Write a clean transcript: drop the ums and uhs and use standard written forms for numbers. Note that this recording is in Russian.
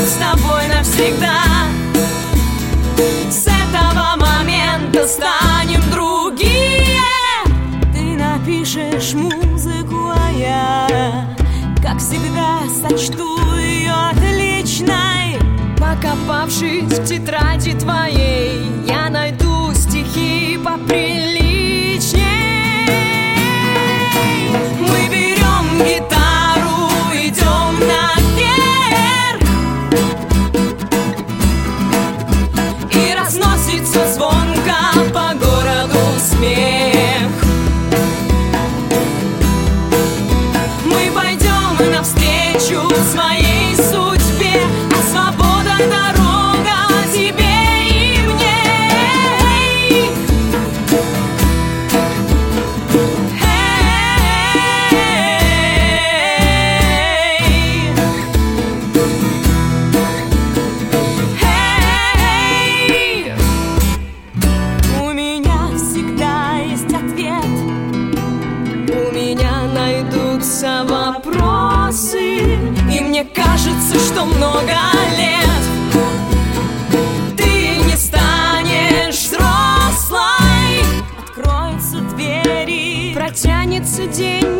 с тобой навсегда. С этого момента станем другие. Ты напишешь музыку, а я, как всегда, сочту ее отличной. Покопавшись в тетради твоей, я найду стихи поприличней. Мы берем гитару, идем наверх, и разносится звонко по городу смех. Мы пойдем навстречу своей судьбе, а свобода дорога тебе и мне. У меня всегда есть ответ, у меня найдутся вопросы, и мне кажется, что много лет ты не станешь взрослой. Откроются двери, протянется день,